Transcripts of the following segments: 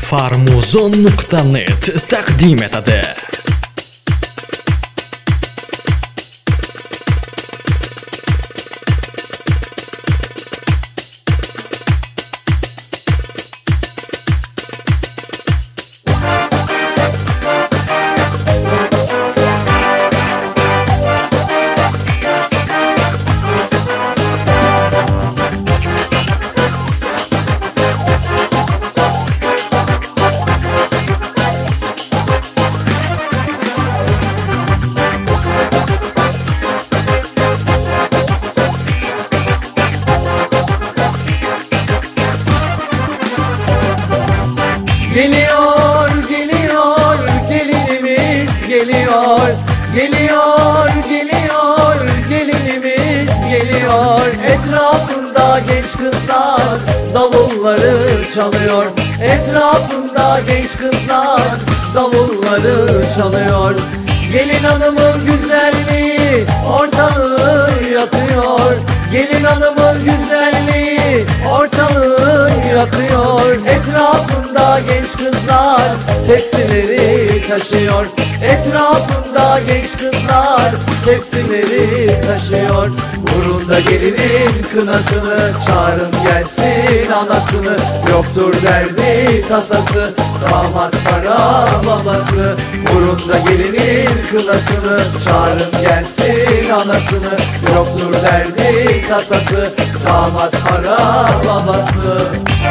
Farmuzon.net taqdim etadi. Geliyor, geliyor, gelinimiz geliyor. Geliyor, geliyor, gelinimiz geliyor. Etrafında genç kızlar davulları çalıyor. Etrafında genç kızlar davulları çalıyor. Gelin hanımın güzelliği ortalığı yakıyor. Gelin hanımın güzelliği ortalığı yakıyor. Etrafında genç kızlar tepsileri taşıyor. Etrafında genç kızlar tepsileri taşıyor. Vurun da gelinin kınasını, çağırın gelsin anasını. Yoktur derdi tasası, damat para babası. Vurun da gelinin kınasını, çağırın gelsin anasını. Yoktur derdi tasası, damat para babası.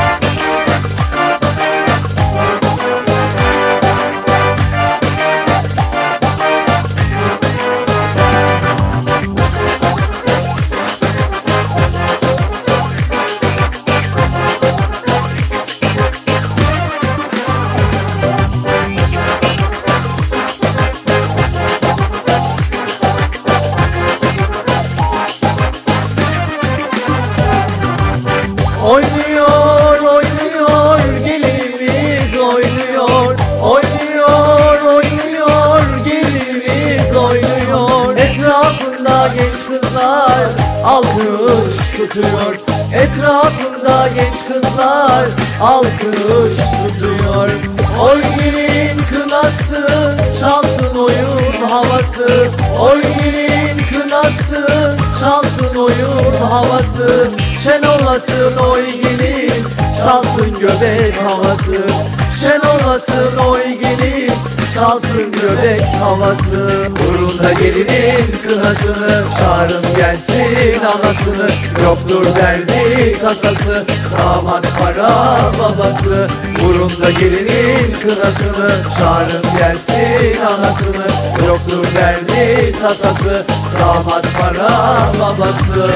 Oynuyor, oynuyor, gelinimiz oynuyor. Oynuyor, oynuyor, gelinimiz oynuyor. Etrafında genç kızlar alkış tutuyor. Etrafında genç kızlar alkış tutuyor. Oy gelin kınası, çalsın oyun havası. Oy gelin kınası, çalsın oyun havası. Şen olasın oy gelin, çalsın göbek havası. Şen olasın oy gelin, çalsın göbek havası. Vurun da gelinin kınasını, çağırın gelsin anasını. Yoktur derdi tasası, damat para babası. Vurun da gelinin kınasını, çağırın gelsin anasını. Yoktur derdi tasası, damat para babası.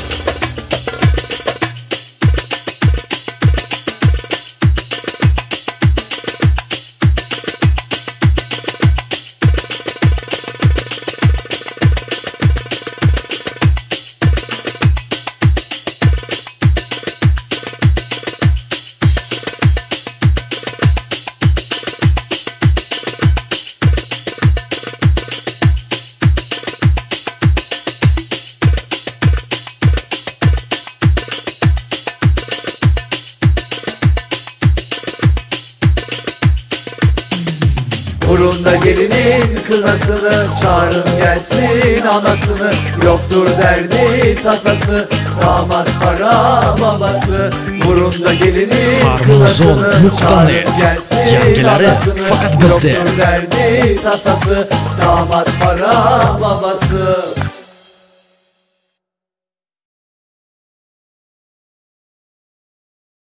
Vurun da gelinin kınasını, çağırın gelsin anasını. Yoktur derdi tasası, damat para babası. Vurun da gelinin kınasını, çağırın gelsin anasını. Fakat bizde. Yoktur derdi tasası, damat para babası.